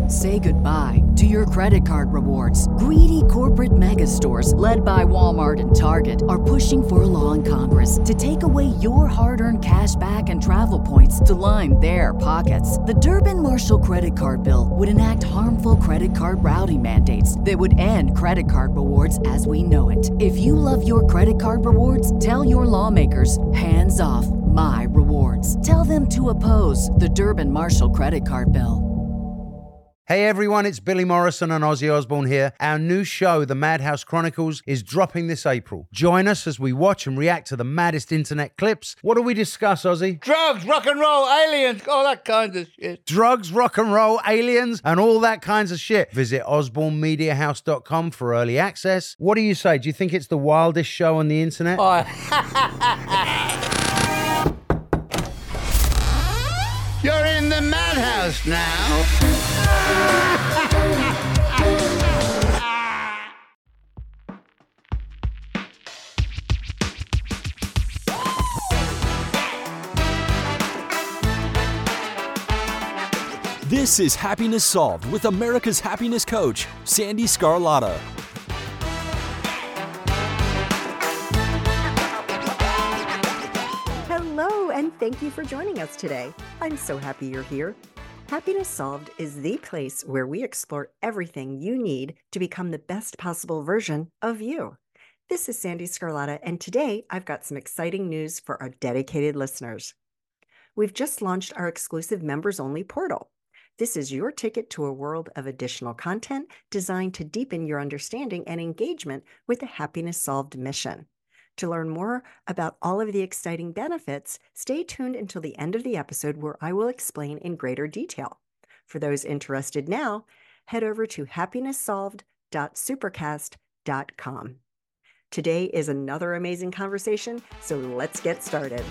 Say goodbye to your credit card rewards. Greedy corporate mega stores, led by Walmart and Target, are pushing for a law in Congress to take away your hard-earned cash back and travel points to line their pockets. The Durbin-Marshall credit card bill would enact harmful credit card routing mandates that would end credit card rewards as we know it. If you love your credit card rewards, tell your lawmakers, hands off my rewards. Tell them to oppose the Durbin-Marshall credit card bill. Hey everyone, it's Billy Morrison and Ozzy Osbourne here. Our new show, The Madhouse Chronicles, is dropping this April. Join us as we watch and react to the maddest internet clips. What do we discuss, Ozzy? Drugs, rock and roll, aliens, all that kind of shit. Drugs, rock and roll, aliens, and all that kinds of shit. Visit osbornemediahouse.com for early access. What do you say? Do you think it's the wildest show on the internet? Oh. You're in the madhouse now. This is Happiness Solved with America's happiness coach, Sandy Scarlatta. Hello, and thank you for joining us today. I'm so happy you're here. Happiness Solved is the place where we explore everything you need to become the best possible version of you. This is Sandy Scarlatta, and today I've got some exciting news for our dedicated listeners. We've just launched our exclusive members-only portal. This is your ticket to a world of additional content designed to deepen your understanding and engagement with the Happiness Solved mission. To learn more about all of the exciting benefits, stay tuned until the end of the episode where I will explain in greater detail. For those interested now, head over to happinesssolved.supercast.com. Today is another amazing conversation, so let's get started.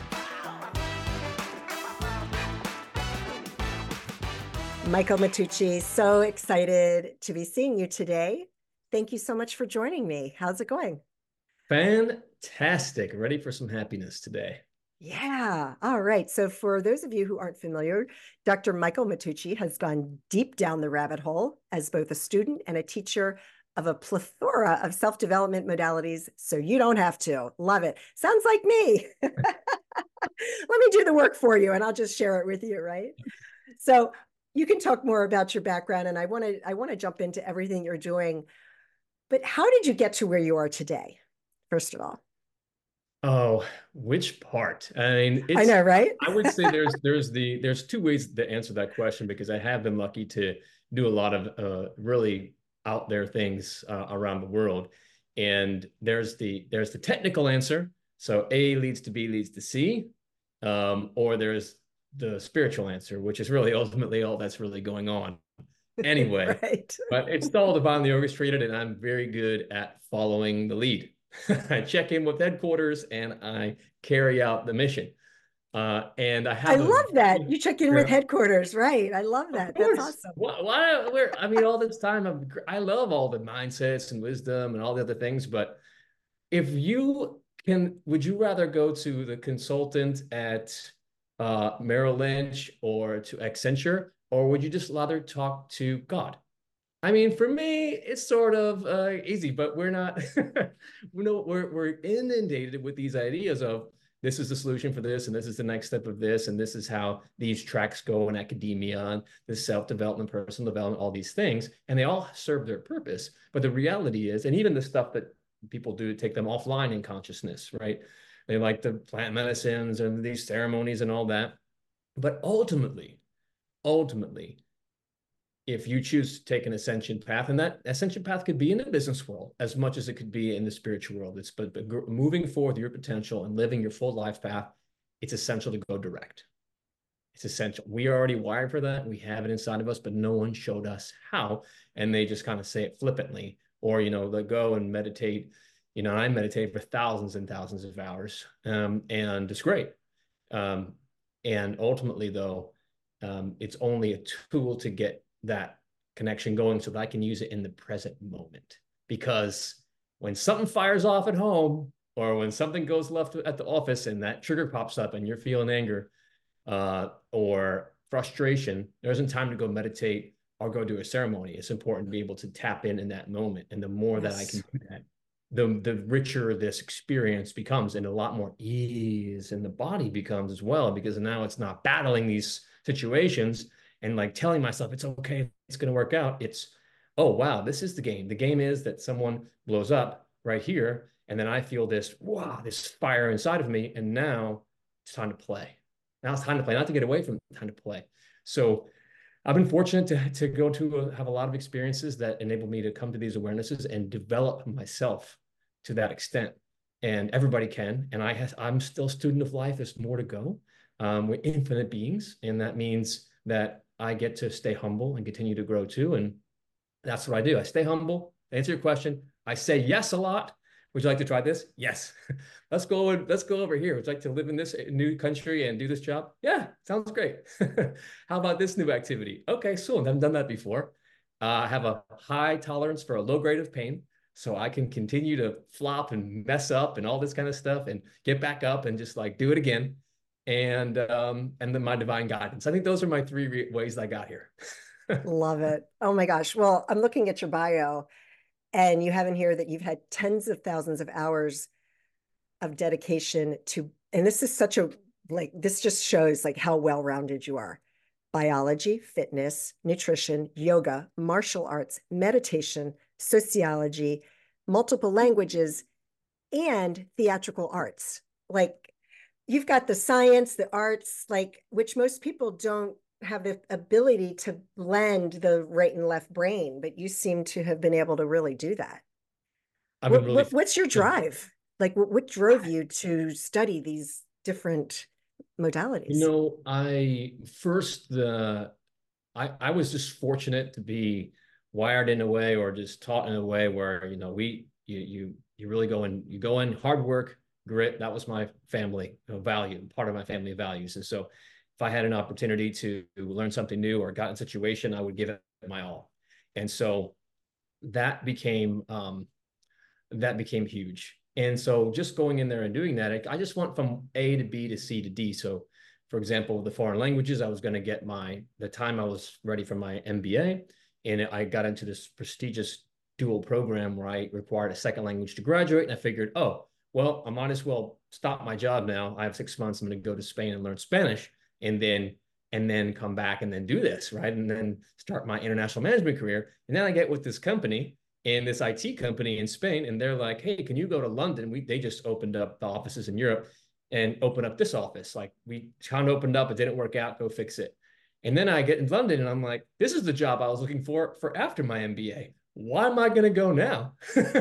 Michael Matucci, so excited to be seeing you today. Thank you so much for joining me. How's it going? Fantastic. Ready for some happiness today. Yeah. All right. So for those of you who aren't familiar, Dr. Michael Matucci has gone deep down the rabbit hole as both a student and a teacher of a plethora of self-development modalities, so you don't have to. Love it. Sounds like me. Let me do the work for you and I'll just share it with you, right? So you can talk more about your background, and I want to jump into everything you're doing. But how did you get to where you are today, first of all? Oh, which part? I mean, I know, right? I would say there's two ways to answer that question, because I have been lucky to do a lot of really out there things around the world. And there's the technical answer. So A leads to B leads to C, or there's the spiritual answer, which is really ultimately all that's really going on anyway. Right. But it's all divinely orchestrated, and I'm very good at following the lead. I check in with headquarters and I carry out the mission. And I love that. You check in with headquarters, right? I love that. That's awesome. I mean, all this time, I love all the mindsets and wisdom and all the other things. But if you can, would you rather go to the consultant at Merrill Lynch or to Accenture, or would you just rather talk to God? I mean, for me, it's sort of easy, but we're not. We're inundated with these ideas of this is the solution for this, and this is the next step of this, and this is how these tracks go in academia, and the self-development, personal development, all these things, and they all serve their purpose. But the reality is, and even the stuff that people do to take them offline in consciousness, right? They like the plant medicines and these ceremonies and all that. But ultimately, if you choose to take an ascension path, and that ascension path could be in the business world as much as it could be in the spiritual world, it's but moving forward your potential and living your full life path, it's essential to go direct. It's essential. We are already wired for that. We have it inside of us, but no one showed us how. And they just kind of say it flippantly, or, they go and meditate. I meditate for thousands and thousands of hours, and it's great. And ultimately, though, it's only a tool to get that connection going so that I can use it in the present moment. Because when something fires off at home, or when something goes left at the office and that trigger pops up and you're feeling anger or frustration, there isn't time to go meditate or go to a ceremony. It's important to be able to tap in that moment. And the more that I can do that, the richer this experience becomes, and a lot more ease in the body becomes as well, because now it's not battling these situations and like telling myself it's okay, it's going to work out. It's, oh wow, this is the game. The game is that someone blows up right here, and then I feel this, wow, this fire inside of me, and now it's time to play. Now it's time to play, not to get away from it, time to play. So I've been fortunate to go to have a lot of experiences that enable me to come to these awarenesses and develop myself to that extent. And everybody can. And I'm still a student of life. There's more to go. We're infinite beings. And that means that I get to stay humble and continue to grow too. And that's what I do. I stay humble. To answer your question, I say yes a lot. Would you like to try this? Yes. Let's go over here. Would you like to live in this new country and do this job? Yeah, sounds great. How about this new activity? Okay, so I haven't done that before. I have a high tolerance for a low grade of pain, so I can continue to flop and mess up and all this kind of stuff and get back up and just like do it again. And then my divine guidance. I think those are my three ways I got here. Love it. Oh my gosh. Well, I'm looking at your bio, and you have in here that you've had tens of thousands of hours of dedication to, and this is such a, like, this just shows like how well-rounded you are. Biology, fitness, nutrition, yoga, martial arts, meditation, sociology, multiple languages, and theatrical arts. Like, you've got the science, the arts, like, which most people don't have the ability to blend the right and left brain, but you seem to have been able to really do that. What's your drive? Like, what drove you to study these different modalities? You know, I was just fortunate to be wired in a way, or just taught in a way where, you know, you really go in hard work, grit. That was my family value, part of my family values. And so if I had an opportunity to learn something new or got in a situation, I would give it my all. And so that became huge. And so just going in there and doing that, I just went from A to B to C to D. So for example, the foreign languages, I was going to get the time I was ready for my MBA, and I got into this prestigious dual program where I required a second language to graduate. And I figured, oh, well, I might as well stop my job now. I have 6 months. I'm going to go to Spain and learn Spanish, and then come back and then do this, right? And then start my international management career. And then I get with this company, and this IT company in Spain, and they're like, hey, can you go to London? They just opened up the offices in Europe and open up this office. Like, we kind of opened up, it didn't work out, go fix it. And then I get in London and I'm like, this is the job I was looking for after my MBA. Why am I going to go now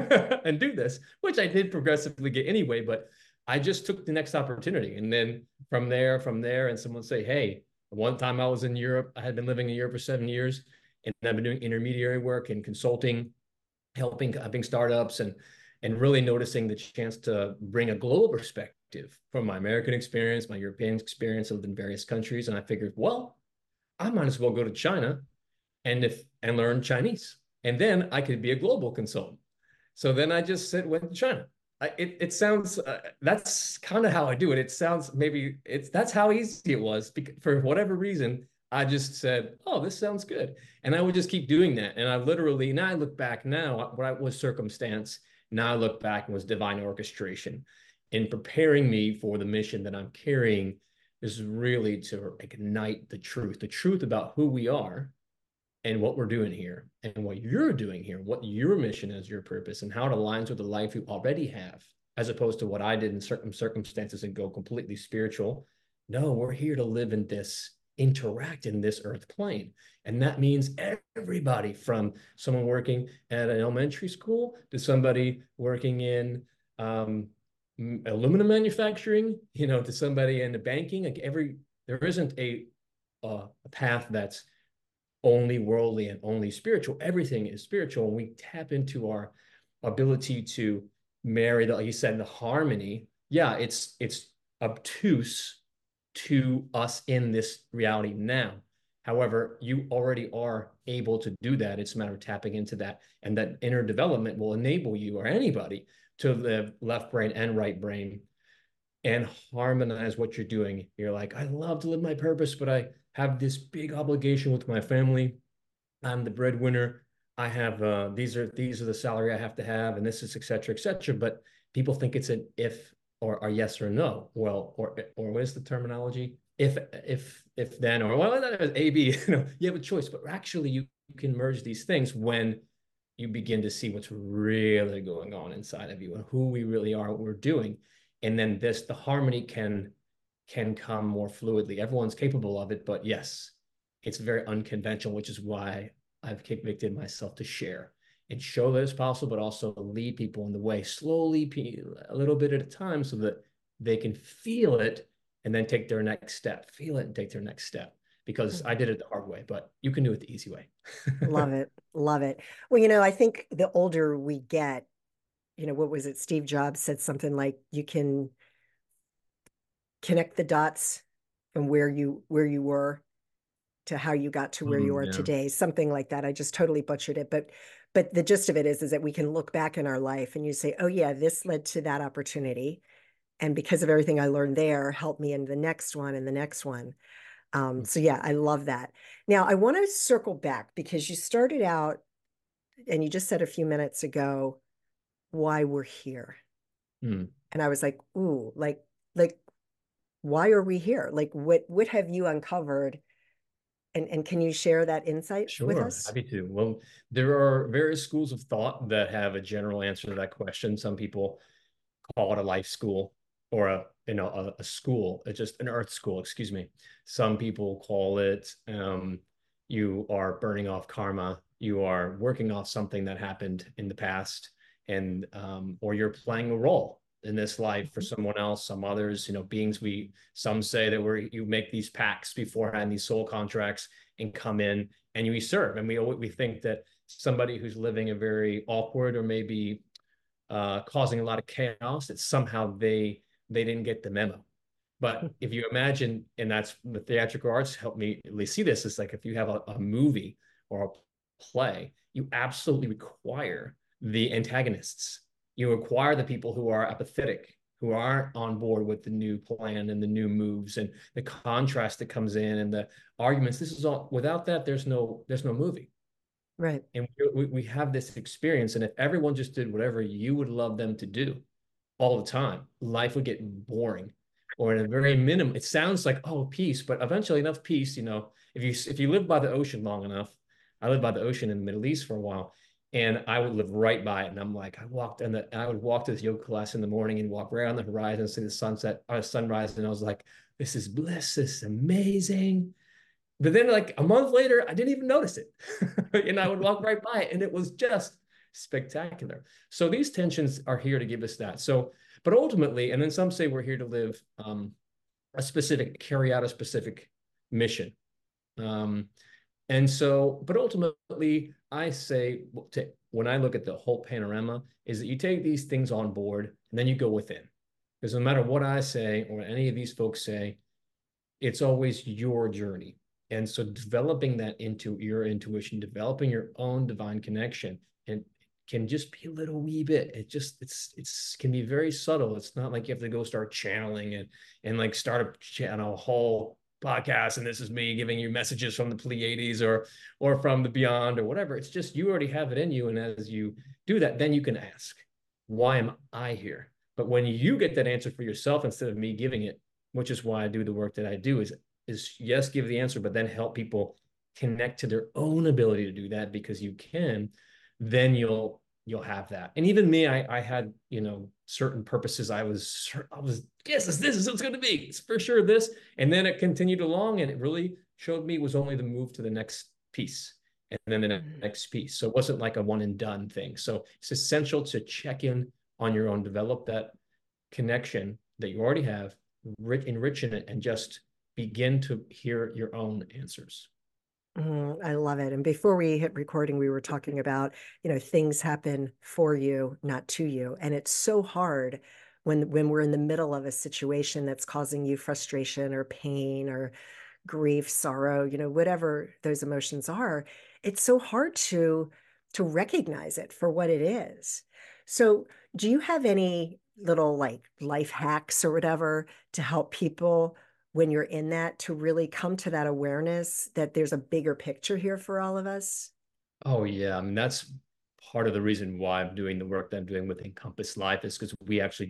and do this? Which I did progressively get anyway, but I just took the next opportunity. And then from there, and someone say, hey, one time I was in Europe, I had been living in Europe for 7 years, and I've been doing intermediary work and consulting, helping startups, and really noticing the chance to bring a global perspective from my American experience, my European experience. I lived in various countries, and I figured, well, I might as well go to China and learn Chinese, and then I could be a global consultant. So then I just went to China. It sounds that's kind of how I do it. It sounds that's how easy it was. For whatever reason, I just said, oh, this sounds good. And I would just keep doing that. And I literally, now I look back now, what was circumstance, now I look back and was divine orchestration in preparing me for the mission that I'm carrying. Is really to ignite the truth about who we are and what we're doing here, and what you're doing here, what your mission is, your purpose, and how it aligns with the life you already have, as opposed to what I did in certain circumstances and go completely spiritual. No, we're here to live in this, interact in this earth plane. And that means everybody, from someone working at an elementary school to somebody working in aluminum manufacturing, to somebody in the banking. Like there isn't a path that's only worldly and only spiritual. Everything is spiritual, and we tap into our ability to marry, like you said, the harmony. Yeah, it's obtuse to us in this reality now. However, you already are able to do that. It's a matter of tapping into that, and that inner development will enable you, or anybody, to live left brain and right brain and harmonize what you're doing. You're like, I love to live my purpose, but I have this big obligation with my family. I'm the breadwinner. I have these are the salary I have to have, and this is et cetera, et cetera. But people think it's an if or a yes or no. Well, or what is the terminology? If then, or well, that is A, B, you have a choice. But actually you can merge these things when you begin to see what's really going on inside of you and who we really are, what we're doing. And then the harmony can come more fluidly. Everyone's capable of it, but yes, it's very unconventional, which is why I've convicted myself to share and show that it's possible, but also lead people in the way slowly, a little bit at a time, so that they can feel it and then take their next step. Feel it and take their next step. Because I did it the hard way, but you can do it the easy way. Love it. Love it. Well, I think the older we get, what was it? Steve Jobs said something like, you can connect the dots from where you were to how you got to where you are today, something like that. I just totally butchered it, but the gist of it is that we can look back in our life and you say, oh yeah, this led to that opportunity, and because of everything I learned there, helped me in the next one and the next one. So yeah, I love that. Now I want to circle back, because you started out and you just said a few minutes ago why we're here. And I was like, ooh, like why are we here? Like what have you uncovered? And can you share that insight with Sure, us? happy to. Well, there are various schools of thought that have a general answer to that question. Some people call it a life school, or a school, just an earth school, excuse me. Some people call it you are burning off karma, you are working off something that happened in the past, and or you're playing a role in this life for someone else, some others, beings. Some say that you make these pacts beforehand, these soul contracts, and come in and you serve. And we think that somebody who's living a very awkward or maybe causing a lot of chaos, that somehow they didn't get the memo. But if you imagine, and that's the theatrical arts help me at least see this, it's like if you have a movie or a play, you absolutely require the antagonists. You require the people who are apathetic, who aren't on board with the new plan and the new moves and the contrast that comes in and the arguments. This is all, without that, there's no movie. Right. And we have this experience. And if everyone just did whatever you would love them to do all the time, life would get boring, or at a very minimum. It sounds like, oh, peace, but eventually enough peace, if you live by the ocean long enough. I lived by the ocean in the Middle East for a while, and I would live right by it. And I'm like, I would walk to this yoga class in the morning and walk right on the horizon, see the sunset or sunrise. And I was like, this is bliss. This is amazing. But then like a month later, I didn't even notice it. And I would walk right by it, and it was just spectacular. So these tensions are here to give us that. So, but ultimately, and then some say we're here to live carry out a specific mission. And so, but ultimately, I say, when I look at the whole panorama, is that you take these things on board and then you go within. Because no matter what I say or any of these folks say, it's always your journey. And so developing that into your intuition, developing your own divine connection, and can just be a little wee bit. It's can be very subtle. It's not like you have to go start channeling and like start a whole podcast and this is me giving you messages from the Pleiades or from the beyond or whatever. It's just you already have it in you. And as you do that, then you can ask, why am I here? But when you get that answer for yourself instead of me giving it, which is why I do the work that I do, is yes, give the answer, but then help people connect to their own ability to do that, because you can, then you'll have that. And even me, I had, certain purposes. I was, yes, this is what it's going to be. It's for sure this. And then it continued along, and it really showed me it was only the move to the next piece and then the next piece. So it wasn't like a one and done thing. So it's essential to check in on your own, develop that connection that you already have, enrich in it, and just begin to hear your own answers. I love it. And before we hit recording, we were talking about, things happen for you, not to you. And it's so hard when we're in the middle of a situation that's causing you frustration or pain or grief, sorrow, whatever those emotions are. It's so hard to recognize it for what it is. So do you have any little like life hacks or whatever to help people when you're in that to really come to that awareness that there's a bigger picture here for all of us? Oh yeah, I mean that's part of the reason why I'm doing the work that I'm doing with Encompass Life is because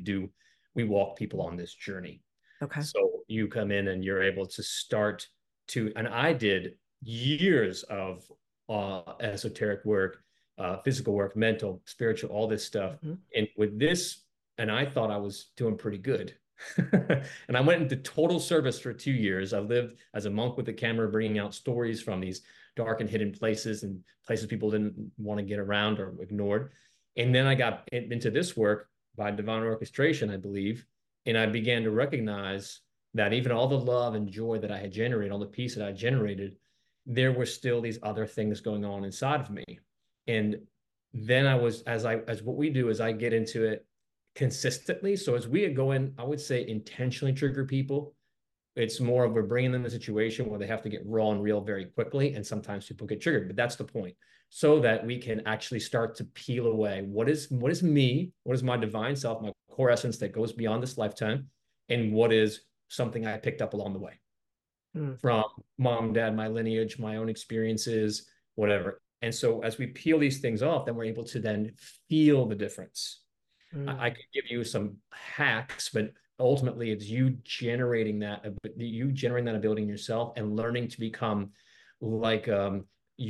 we walk people on this journey. Okay. So you come in and you're able to start to, and I did years of esoteric work, physical work, mental, spiritual, all this stuff. Mm-hmm. And with this, and I thought I was doing pretty good. And I went into total service for 2 years. I lived as a monk with a camera, bringing out stories from these dark and hidden places and places people didn't want to get around or ignored. And then I got into this work by divine orchestration, I believe. And I began to recognize that even all the love and joy that I had generated, all the peace that I generated, there were still these other things going on inside of me. And then as what we do is I get into it consistently. So as we go in, I would say intentionally trigger people. It's more of we're bringing them in a situation where they have to get raw and real very quickly. And sometimes people get triggered, but that's the point. So that we can actually start to peel away what is me, what is my divine self, my core essence that goes beyond this lifetime, and what is something I picked up along the way from mom, dad, my lineage, my own experiences, whatever. And so as we peel these things off, then we're able to then feel the difference. I could give you some hacks, but ultimately it's you generating that ability in yourself and learning to become like a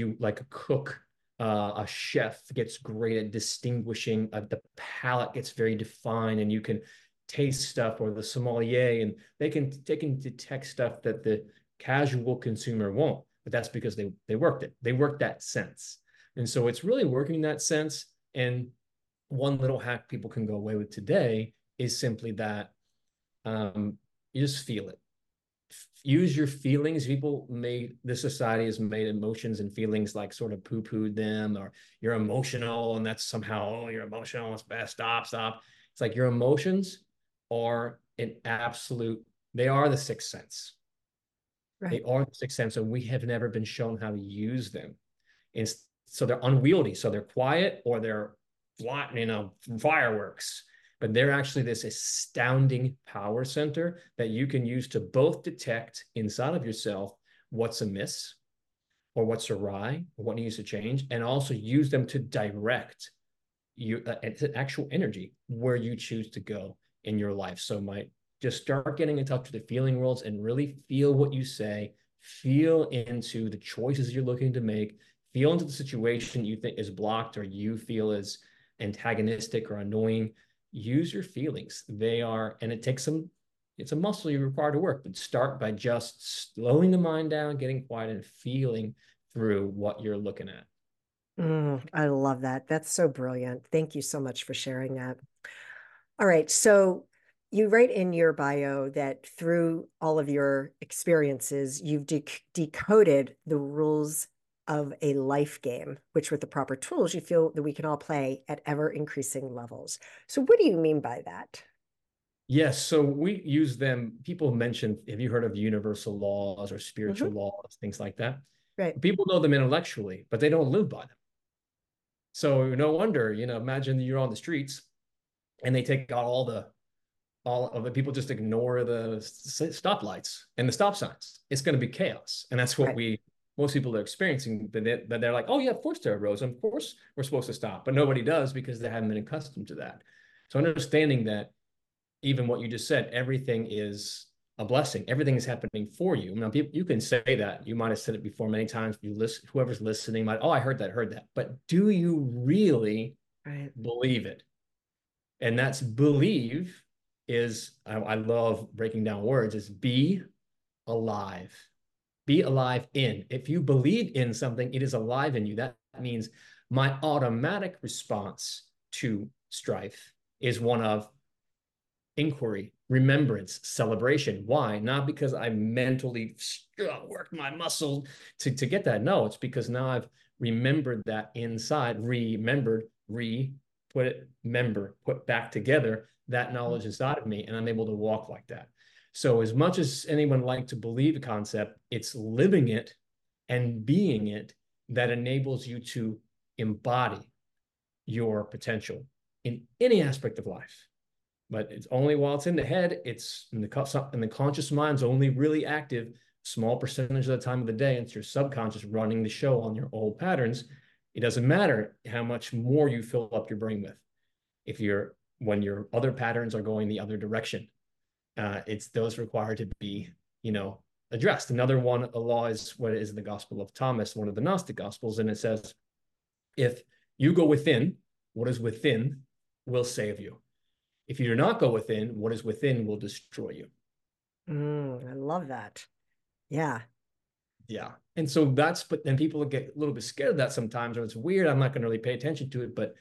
cook. A chef gets great at distinguishing. The palate gets very defined, and you can taste stuff, or the sommelier, and they can detect stuff that the casual consumer won't. But that's because they worked it. They worked that sense, and so it's really working that sense. And one little hack people can go away with today is simply that you just feel it. Use your feelings. This society has made emotions and feelings like sort of poo-pooed them, or you're emotional and that's somehow, oh, you're emotional, it's bad, stop. It's like your emotions are they are the sixth sense. Right. They are the sixth sense, and we have never been shown how to use them. And so they're unwieldy. So they're quiet, or they're fireworks. But they're actually this astounding power center that you can use to both detect inside of yourself what's amiss or what's awry or what needs to change, and also use them to direct you actual energy where you choose to go in your life. So just start getting in touch with the feeling worlds and really feel what you say, feel into the choices you're looking to make, feel into the situation you think is blocked or you feel is antagonistic or annoying. Use your feelings. And it's a muscle you require to work, but start by just slowing the mind down, getting quiet, and feeling through what you're looking at. I love that. That's so brilliant. Thank you so much for sharing that. All right. So you write in your bio that through all of your experiences, you've decoded the rules of a life game, which with the proper tools, you feel that we can all play at ever increasing levels. So what do you mean by that? Yes. So we use them. People mention, have you heard of universal laws or spiritual laws, things like that? Right. People know them intellectually, but they don't live by them. So no wonder, imagine you're on the streets and they take out all of the people, just ignore the stoplights and the stop signs. It's going to be chaos. And that's what most people are experiencing, but they're like, oh yeah, of course there are roads. Of course we're supposed to stop, but nobody does because they haven't been accustomed to that. So understanding that even what you just said, everything is a blessing. Everything is happening for you. Now, you can say that. You might have said it before many times. Whoever's listening might, oh, I heard that. But do you really believe it? And that's believe is, I love breaking down words, is be alive. Be alive in. If you believe in something, it is alive in you. That means my automatic response to strife is one of inquiry, remembrance, celebration. Why? Not because I mentally worked my muscle to get that. No, it's because now I've remembered that inside, put back together that knowledge inside of me, and I'm able to walk like that. So as much as anyone like to believe a concept, it's living it and being it that enables you to embody your potential in any aspect of life. But it's only while it's in the head, it's in the conscious mind's only really active small percentage of the time of the day. And it's your subconscious running the show on your old patterns. It doesn't matter how much more you fill up your brain with. When your other patterns are going the other direction, it's those required to be, addressed. Another one, a law, is what is the Gospel of Thomas, one of the Gnostic Gospels. And it says, if you go within, what is within will save you. If you do not go within, what is within will destroy you. I love that. Yeah. Yeah. And so but then people get a little bit scared of that sometimes, or it's weird. I'm not going to really pay attention to it, but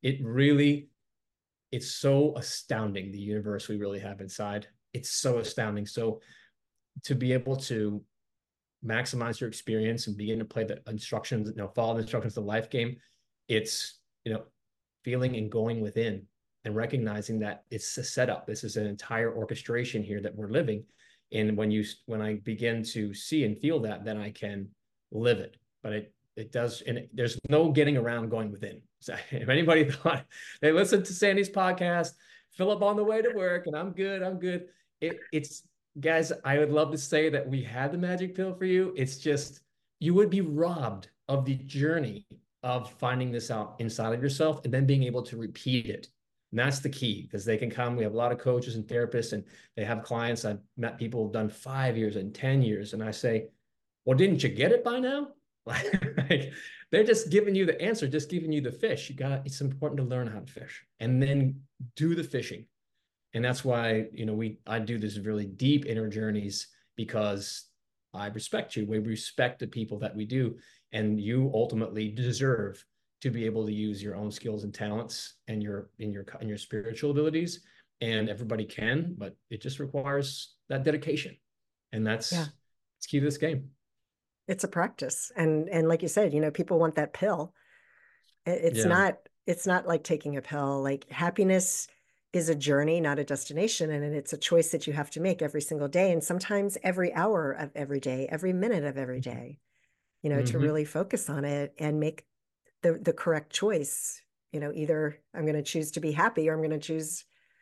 it's so astounding, the universe we really have inside. It's so astounding. So to be able to maximize your experience and begin to play the instructions, follow the instructions of the life game, it's, feeling and going within and recognizing that it's a setup. This is an entire orchestration here that we're living. And when I begin to see and feel that, then I can live it. But it does, and there's no getting around going within. So if anybody thought they listened to Sandy's podcast, Philip on the way to work, and I'm good. It's guys, I would love to say that we had the magic pill for you. It's just, you would be robbed of the journey of finding this out inside of yourself and then being able to repeat it. And that's the key, because they can come. We have a lot of coaches and therapists, and they have clients. I've met people who've done 5 years and 10 years. And I say, well, didn't you get it by now? Like, they're just giving you the answer, just giving you the fish. It's important to learn how to fish and then do the fishing. And that's why, I do this really deep inner journeys, because I respect you. We respect the people that we do. And you ultimately deserve to be able to use your own skills and talents and your spiritual abilities. And everybody can, but it just requires that dedication. And it's key to this game. It's a practice. And like you said, people want that pill. It's not like taking a pill. Like, happiness is a journey, not a destination. And it's a choice that you have to make every single day. And sometimes every hour of every day, every minute of every day, to really focus on it and make the correct choice. Either I'm going to choose to be happy, or I'm going to choose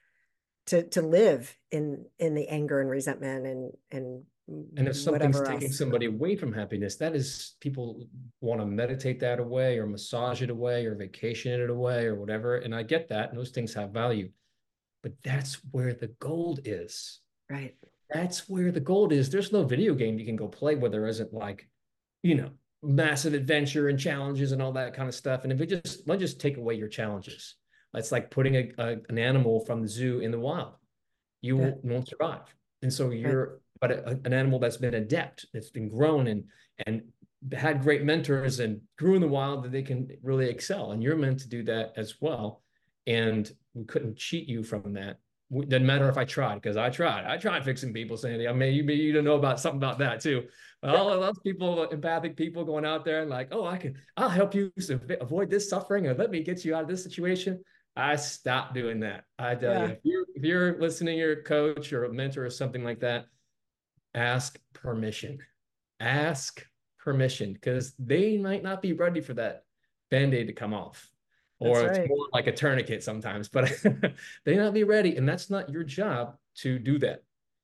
to live in the anger and resentment and if something's taking somebody away from happiness, that is, people want to meditate that away or massage it away or vacation it away or whatever. And I get that. And those things have value. But that's where the gold is. Right. That's where the gold is. There's no video game you can go play where there isn't, like, massive adventure and challenges and all that kind of stuff. And if let's just take away your challenges. It's like putting an animal from the zoo in the wild. You won't survive. And so but an animal that's been adept, that's been grown and had great mentors and grew in the wild, that they can really excel. And you're meant to do that as well. And we couldn't cheat you from that. It doesn't matter if I tried, because I tried fixing people, Sandy. I mean, you don't know about something about that too. But all of those people, empathic people, going out there and like, oh, I'll help you avoid this suffering, or let me get you out of this situation. I stopped doing that. I tell you, if you're listening, you're a coach or a mentor or something like that, ask permission. Ask permission, because they might not be ready for that Band-Aid to come off. Or it's more like a tourniquet sometimes, but they not be ready. And that's not your job to do that.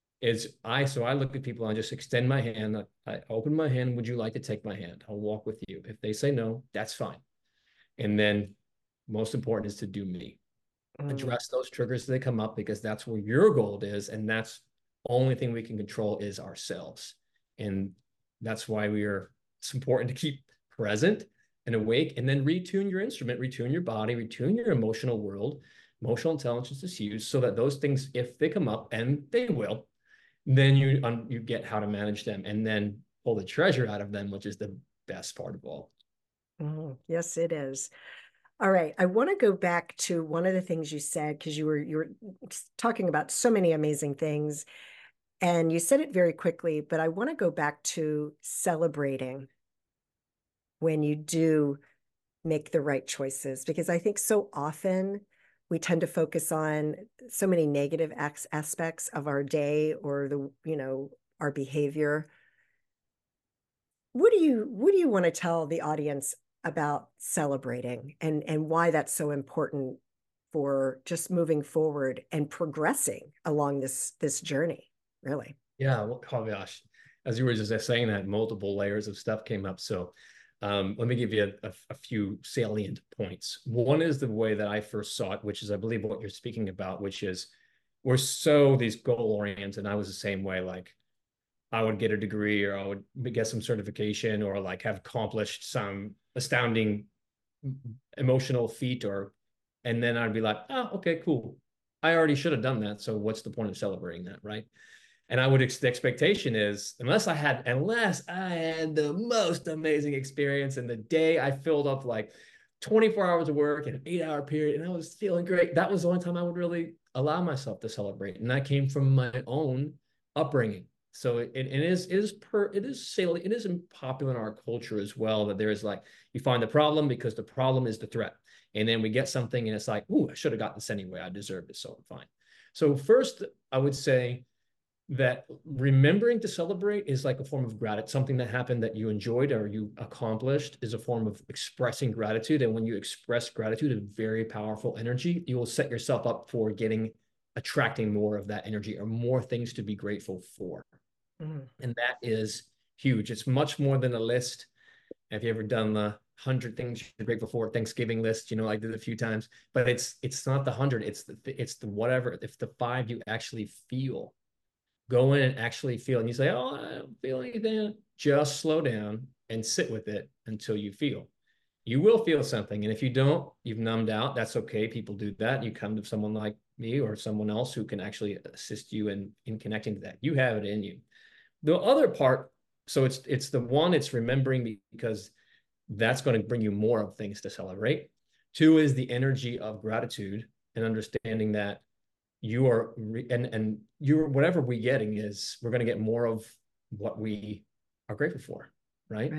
So I look at people, and I just extend my hand. I open my hand. Would you like to take my hand? I'll walk with you. If they say no, that's fine. And then most important is to do me. Address those triggers as they come up, because that's where your gold is. And that's the only thing we can control is ourselves. And that's why it's important to keep present and awake, and then retune your instrument, retune your body, retune your emotional world. Emotional intelligence is used so that those things, if they come up, and they will, then you get how to manage them and then pull the treasure out of them, which is the best part of all. Yes, it is. All right. I want to go back to one of the things you said, because you were talking about so many amazing things, and you said it very quickly, but I want to go back to celebrating when you do make the right choices, because I think so often we tend to focus on so many negative aspects of our day or our behavior. What do you want to tell the audience about celebrating and why that's so important for just moving forward and progressing along this journey, really. Yeah. Well, oh gosh, as you were just saying that, multiple layers of stuff came up. So let me give you a few salient points. One is the way that I first saw it, which is, I believe, what you're speaking about, which is we're so these goal oriented. I was the same way. Like I would get a degree, or I would get some certification, or like have accomplished some astounding emotional feat, and then I'd be like, oh, okay, cool. I already should have done that. So what's the point of celebrating that, right? And the expectation is, unless I had the most amazing experience, and the day I filled up like 24 hours of work in an 8-hour period, and I was feeling great, that was the only time I would really allow myself to celebrate. And that came from my own upbringing. So it is popular in our culture as well, that there is like, you find the problem because the problem is the threat. And then we get something and it's like, ooh, I should have got this anyway. I deserve it. So I'm fine. So first, I would say that remembering to celebrate is like a form of gratitude. Something that happened that you enjoyed or you accomplished is a form of expressing gratitude. And when you express gratitude, a very powerful energy, you will set yourself up for attracting more of that energy, or more things to be grateful for. Mm. And that is huge. It's much more than a list. Have you ever done the 100 things you're grateful for Thanksgiving list? I did it a few times, but it's not the 100. It's the whatever. If the 5 you actually feel, go in and actually feel, and you say, oh, I don't feel anything. Just slow down and sit with it until you feel. You will feel something. And if you don't, you've numbed out. That's okay. People do that. You come to someone like me or someone else who can actually assist you in connecting to that. You have it in you. The other part, so it's remembering, because that's going to bring you more of things to celebrate. 2 is the energy of gratitude, and understanding that whatever we're getting is, we're going to get more of what we are grateful for, right?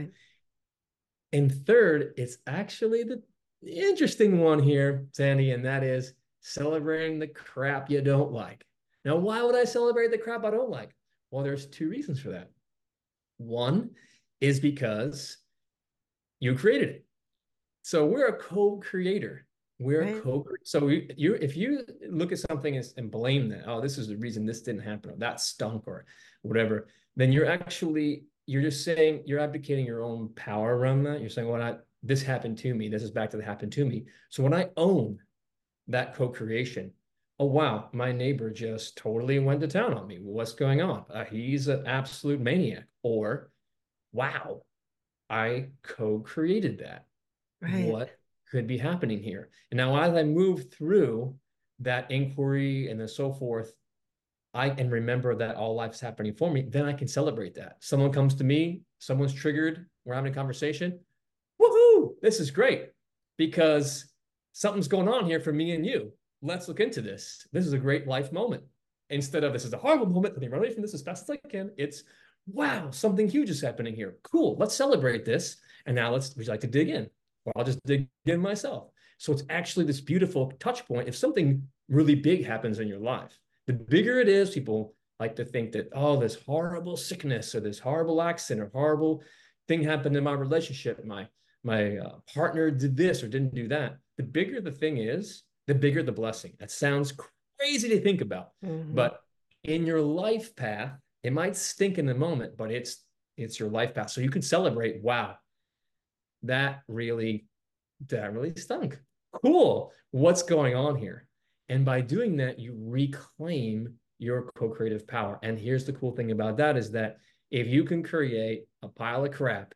And 3rd, it's actually the interesting one here, Sandy, and that is celebrating the crap you don't like. Now, why would I celebrate the crap I don't like? Well, there's 2 reasons for that. One is because you created it. So we're a co-creator. So if you look at something and blame that, oh, this is the reason this didn't happen, or that stunk, or whatever, then you're just saying, you're abdicating your own power around that. You're saying, well, this happened to me. This is back to the happened to me. So when I own that co-creation, oh, wow, my neighbor just totally went to town on me. What's going on? He's an absolute maniac. Or, wow, I co-created that. Right. What could be happening here? And now, as I move through that inquiry and then so forth, I can remember that all life's happening for me. Then I can celebrate that. Someone comes to me, someone's triggered, we're having a conversation. Woohoo! This is great, because something's going on here for me and you. Let's look into this. This is a great life moment. Instead of, this is a horrible moment, let me run away from this as fast as I can. It's, wow, something huge is happening here. Cool, let's celebrate this. And now would you like to dig in? Or I'll just dig in myself. So it's actually this beautiful touch point. If something really big happens in your life, the bigger it is, people like to think that, oh, this horrible sickness, or this horrible accident, or horrible thing happened in my relationship. My partner did this or didn't do that. The bigger the thing is, the bigger the blessing. That sounds crazy to think about, but in your life path, it might stink in the moment, but it's your life path. So you can celebrate, wow, that really stunk. Cool. What's going on here? And by doing that, you reclaim your co-creative power. And here's the cool thing about that, is that if you can create a pile of crap,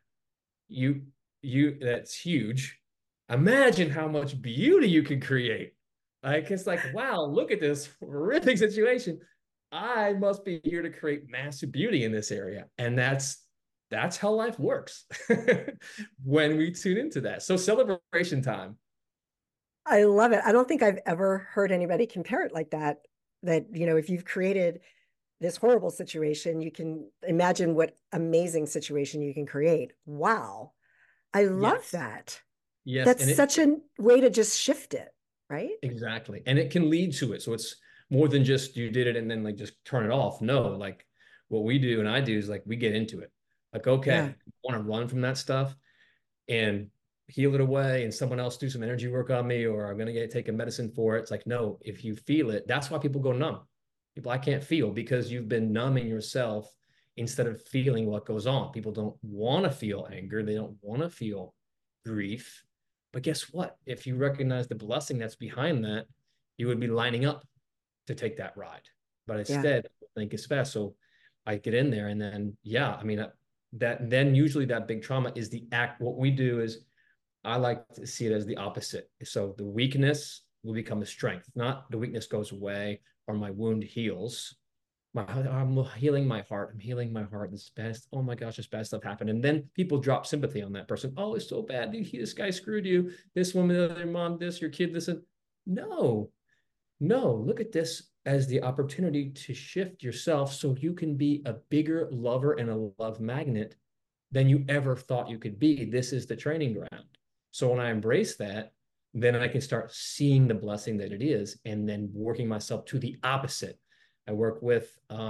that's huge. Imagine how much beauty you can create. Like, it's like, wow, look at this horrific situation. I must be here to create massive beauty in this area. And that's how life works when we tune into that. So celebration time. I love it. I don't think I've ever heard anybody compare it like that. That, if you've created this horrible situation, you can imagine what amazing situation you can create. Wow. I love that. Yes. That's such a way to just shift it, right? Exactly. And it can lead to it. So it's more than just you did it and then like just turn it off. No, like what we do and I do is like we get into it. Like, okay, I want to run from that stuff. And heal it away and someone else do some energy work on me, or I'm going to take a medicine for it. It's like, no, if you feel it, that's why people go numb. People, I can't feel, because you've been numbing yourself instead of feeling what goes on. People don't want to feel anger. They don't want to feel grief. But guess what? If you recognize the blessing that's behind that, you would be lining up to take that ride. But instead, I think it's best. So I get in there, and then, I mean, then usually that big trauma is the act. What we do is, I like to see it as the opposite. So the weakness will become a strength, not the weakness goes away or my wound heals. I'm healing my heart. I'm healing my heart. This best. Oh my gosh, this bad stuff happened. And then people drop sympathy on that person. Oh, it's so bad. This guy screwed you. This woman, their mom, this, your kid, this. And no, look at this as the opportunity to shift yourself so you can be a bigger lover and a love magnet than you ever thought you could be. This is the training ground. So when I embrace that, then I can start seeing the blessing that it is, and then working myself to the opposite. I work with,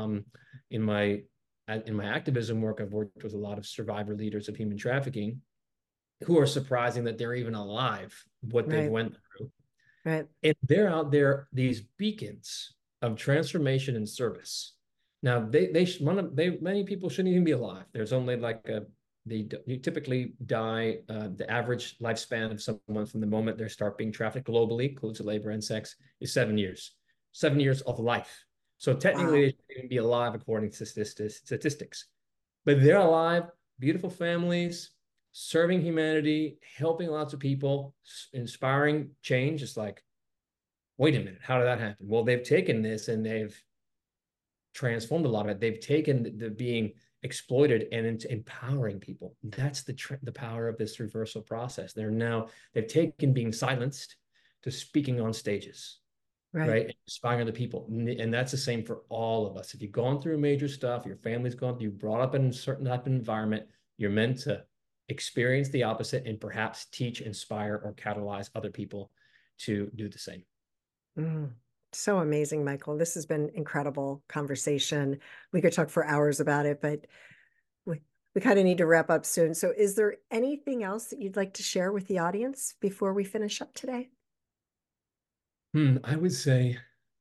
in my activism work, I've worked with a lot of survivor leaders of human trafficking who are surprising that they're even alive, what they've went through. Right. And they're out there, these beacons of transformation and service. Now, many people shouldn't even be alive. There's only like you typically die, the average lifespan of someone from the moment they start being trafficked globally, includes labor and sex, is 7 years. 7 years of life. So technically, they shouldn't even be alive according to statistics. But they're alive, beautiful families, serving humanity, helping lots of people, inspiring change. It's like, wait a minute, how did that happen? Well, they've taken this and they've transformed a lot of it. They've taken the being exploited and into empowering people. That's the power of this reversal process. They've taken being silenced to speaking on stages, right? Inspiring other people. And that's the same for all of us. If you've gone through major stuff, your family's gone, you brought up in a certain type of environment, you're meant to experience the opposite and perhaps teach, inspire, or catalyze other people to do the same. So amazing, Michael. This has been incredible conversation. We could talk for hours about it, but we kind of need to wrap up soon. So is there anything else that you'd like to share with the audience before we finish up today? I would say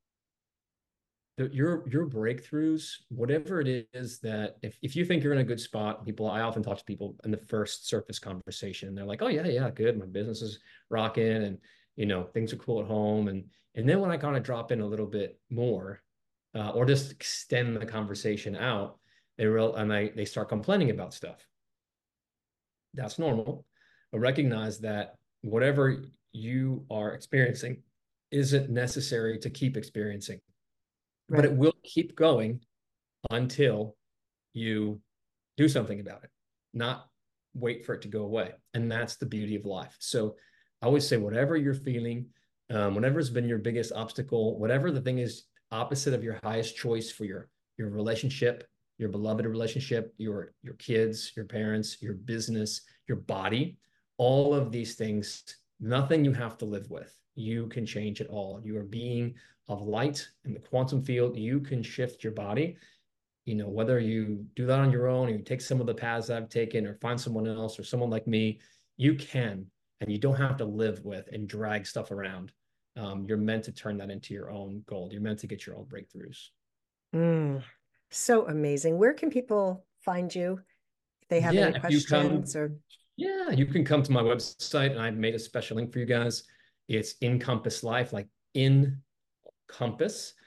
that your breakthroughs, whatever it is, that if you think you're in a good spot, I often talk to people in the first surface conversation. They're like, oh yeah, good. My business is rocking, and things are cool at home. And then when I kind of drop in a little bit more, or just extend the conversation out, they start complaining about stuff. That's normal. But recognize that whatever you are experiencing isn't necessary to keep experiencing, but it will keep going until you do something about it, not wait for it to go away. And that's the beauty of life. So I always say, whatever you're feeling, whatever has been your biggest obstacle, whatever the thing is opposite of your highest choice for your relationship, your beloved relationship, your kids, your parents, your business, your body, all of these things, nothing you have to live with. You can change it all. You are a being of light in the quantum field. You can shift your body. Whether you do that on your own, or you take some of the paths I've taken, or find someone else or someone like me, you can. And you don't have to live with and drag stuff around. You're meant to turn that into your own gold. You're meant to get your own breakthroughs. So amazing. Where can people find you if they have any questions? You can come to my website, and I've made a special link for you guys. It's Encompass Life, like in compass,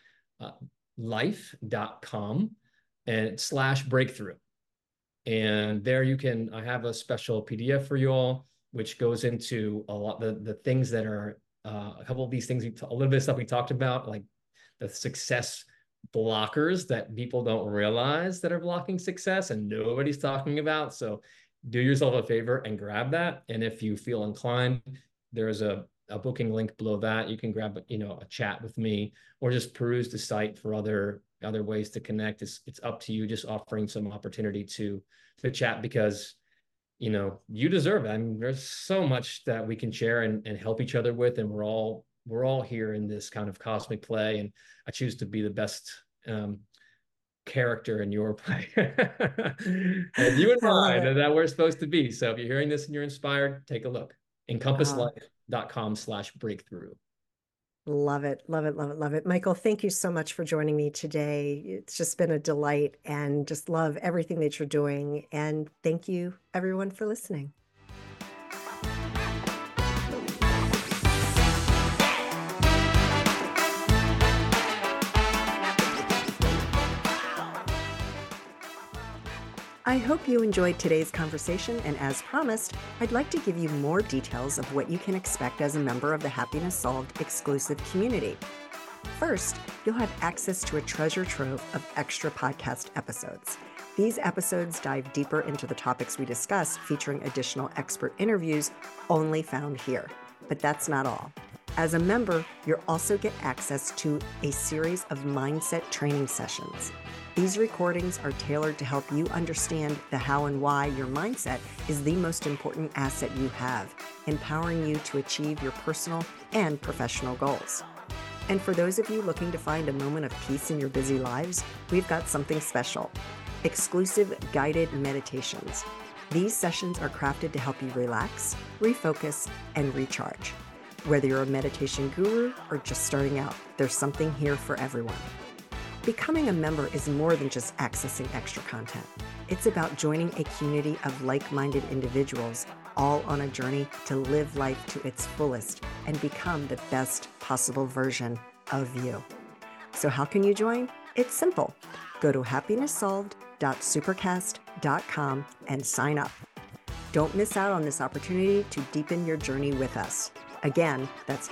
life.com and /breakthrough. And there I have a special PDF for you all, which goes into a lot the things that are a couple of these things, a little bit of stuff we talked about, like the success blockers that people don't realize that are blocking success and nobody's talking about. So do yourself a favor and grab that. And if you feel inclined, there's a booking link below that. You can grab a chat with me, or just peruse the site for other ways to connect. It's up to you, just offering some opportunity to chat, because you deserve it. I mean, there's so much that we can share and help each other with, and we're all here in this kind of cosmic play, and I choose to be the best character in your play. And you and I that we're supposed to be. So if you're hearing this and you're inspired, take a look. encompasslife.com/breakthrough. Love it. Love it. Love it. Love it. Michael, thank you so much for joining me today. It's just been a delight and just love everything that you're doing. And thank you, everyone, for listening. I hope you enjoyed today's conversation, and as promised, I'd like to give you more details of what you can expect as a member of the Happiness Solved exclusive community. First, you'll have access to a treasure trove of extra podcast episodes. These episodes dive deeper into the topics we discuss, featuring additional expert interviews only found here. But that's not all. As a member, you'll also get access to a series of mindset training sessions. These recordings are tailored to help you understand the how and why your mindset is the most important asset you have, empowering you to achieve your personal and professional goals. And for those of you looking to find a moment of peace in your busy lives, we've got something special: exclusive guided meditations. These sessions are crafted to help you relax, refocus, and recharge. Whether you're a meditation guru or just starting out, there's something here for everyone. Becoming a member is more than just accessing extra content. It's about joining a community of like-minded individuals, all on a journey to live life to its fullest and become the best possible version of you. So how can you join? It's simple. Go to happinesssolved.supercast.com and sign up. Don't miss out on this opportunity to deepen your journey with us. Again, that's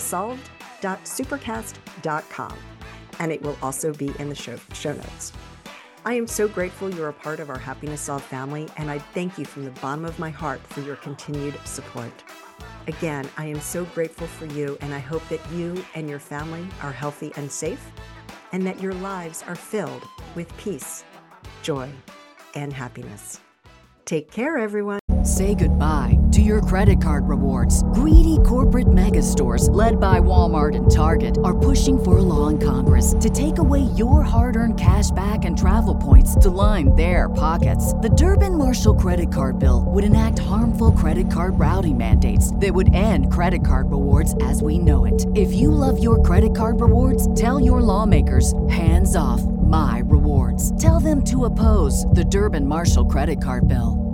happinesssolved.supercast.com. And it will also be in the show notes. I am so grateful you're a part of our Happiness Solved family, and I thank you from the bottom of my heart for your continued support. Again, I am so grateful for you, and I hope that you and your family are healthy and safe, and that your lives are filled with peace, joy, and happiness. Take care, everyone. Say goodbye to your credit card rewards. Greedy corporate mega stores, led by Walmart and Target, are pushing for a law in Congress to take away your hard-earned cash back and travel points to line their pockets. The Durbin-Marshall credit card bill would enact harmful credit card routing mandates that would end credit card rewards as we know it. If you love your credit card rewards, tell your lawmakers, hands off my rewards. Tell them to oppose the Durbin-Marshall credit card bill.